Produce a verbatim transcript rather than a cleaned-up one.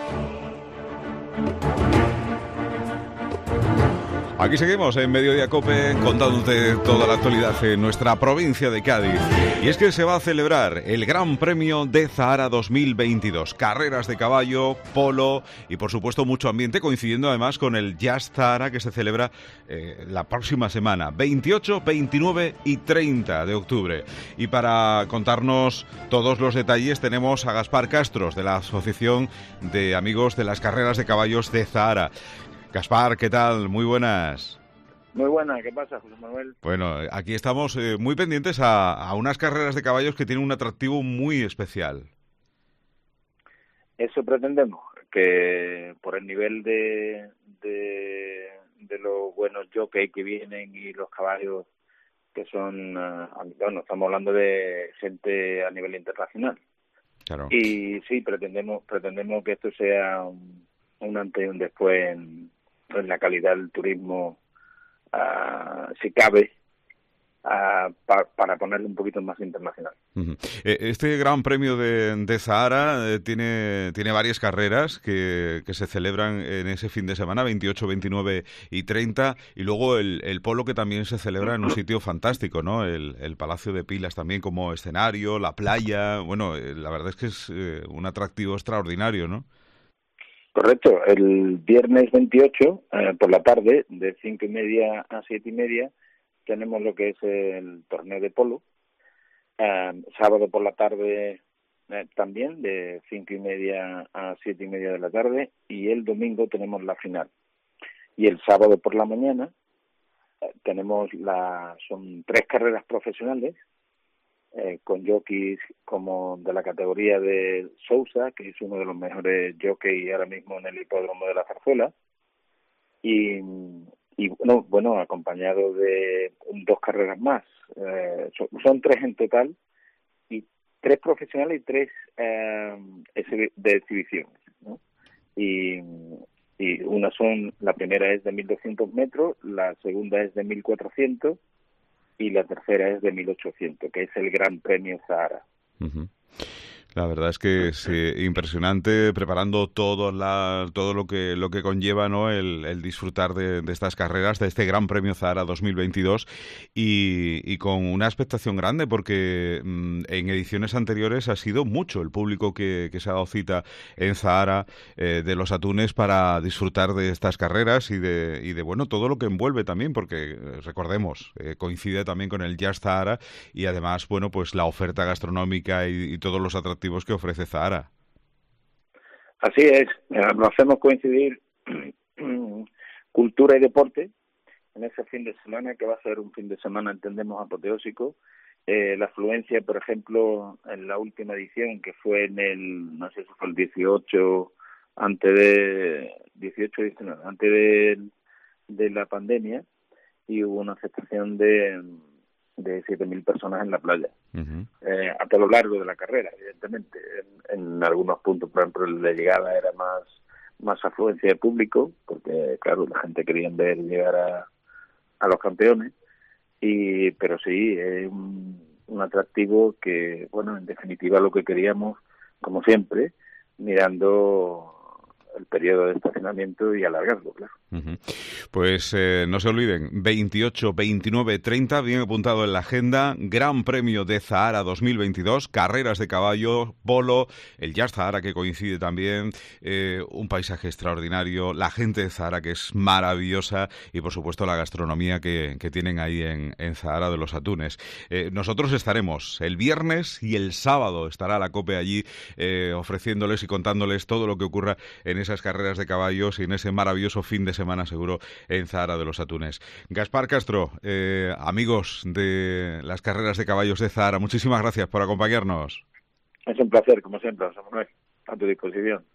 Aquí seguimos en Mediodía Cope contándote toda la actualidad en nuestra provincia de Cádiz. Y es que se va a celebrar el Gran Premio de Zahara dos mil veintidós. Carreras de caballo, polo y por supuesto mucho ambiente, coincidiendo además con el Jazz Zahara que se celebra eh, la próxima semana, veintiocho, veintinueve y treinta de octubre. Y para contarnos todos los detalles tenemos a Gaspar Castros de la Asociación de Amigos de las Carreras de Caballos de Zahara. Gaspar, ¿qué tal? Muy buenas. Muy buenas, ¿qué pasa, José Manuel? Bueno, aquí estamos eh, muy pendientes a, a unas carreras de caballos que tienen un atractivo muy especial. Eso pretendemos, que por el nivel de, de, de los buenos jockeys que vienen y los caballos que son, uh, bueno, estamos hablando de gente a nivel internacional. Claro. Y sí, pretendemos pretendemos que esto sea un, un antes y un después en, en la calidad del turismo, uh, si cabe, uh, pa, para ponerle un poquito más internacional. Uh-huh. Este Gran Premio de, de Zahara eh, tiene tiene varias carreras que, que se celebran en ese fin de semana, veintiocho, veintinueve y treinta, y luego el, el polo que también se celebra en un sitio fantástico, ¿no? El, el Palacio de Pilas también como escenario, la playa, bueno, eh, la verdad es que es eh, un atractivo extraordinario, ¿no? Correcto, el viernes veintiocho, eh, por la tarde, de cinco y media a siete y media, tenemos lo que es el torneo de polo. Eh, sábado por la tarde eh, también, de cinco y media a siete y media de la tarde, y el domingo tenemos la final. Y el sábado por la mañana eh, tenemos la, son tres carreras profesionales, Eh, con jockeys como de la categoría de Sousa, que es uno de los mejores jockeys ahora mismo en el hipódromo de la Zarzuela, y, y bueno, bueno, acompañado de dos carreras más. Eh, son, son tres en total, y tres profesionales y tres eh, de exhibición, ¿no? Y, y una son, la primera es de mil doscientos metros, la segunda es de mil cuatrocientos, y la tercera es de mil ochocientos, que es el Gran Premio Zahara. Uh-huh. La verdad es que es eh, impresionante, preparando todo la, todo lo que lo que conlleva, ¿no? el, el disfrutar de, de estas carreras, de este Gran Premio Zahara dos mil veintidós, y, y con una expectación grande, porque mmm, en ediciones anteriores ha sido mucho el público que, que se ha dado cita en Zahara eh, de los Atunes para disfrutar de estas carreras y de, y de bueno, todo lo que envuelve también, porque recordemos, eh, coincide también con el Jazz Zahara y además, bueno, pues la oferta gastronómica y, y todos los atractivos que ofrece Zahara. Así es, lo hacemos coincidir cultura y deporte en ese fin de semana, que va a ser un fin de semana, entendemos, apoteósico. Eh, la afluencia, por ejemplo, en la última edición, que fue en el, no sé si fue el dieciocho, antes de, dieciocho, diecinueve, antes de, de la pandemia, y hubo una aceptación de de siete mil personas en la playa, uh-huh. eh, a lo largo de la carrera, evidentemente. En, en algunos puntos, por ejemplo, la llegada era más más afluencia de público, porque, claro, la gente quería ver llegar a, a los campeones, y pero sí, es un, un atractivo que, bueno, en definitiva lo que queríamos, como siempre, mirando el periodo de estacionamiento y alargarlo, claro. Uh-huh. Pues eh, no se olviden, veintiocho, veintinueve, treinta, bien apuntado en la agenda, Gran Premio de Zahara dos mil veintidós, carreras de caballo, polo, el Jazz Zahara que coincide también, eh, un paisaje extraordinario, la gente de Zahara que es maravillosa y por supuesto la gastronomía que, que tienen ahí en, en Zahara de los Atunes. Eh, nosotros estaremos el viernes y el sábado estará la COPE allí eh, ofreciéndoles y contándoles todo lo que ocurra en esas carreras de caballos y en ese maravilloso fin de semana seguro en Zahara de los Atunes. Gaspar Castro, eh, amigos de las carreras de caballos de Zahara, muchísimas gracias por acompañarnos. Es un placer, como siempre, José Manuel, a tu disposición.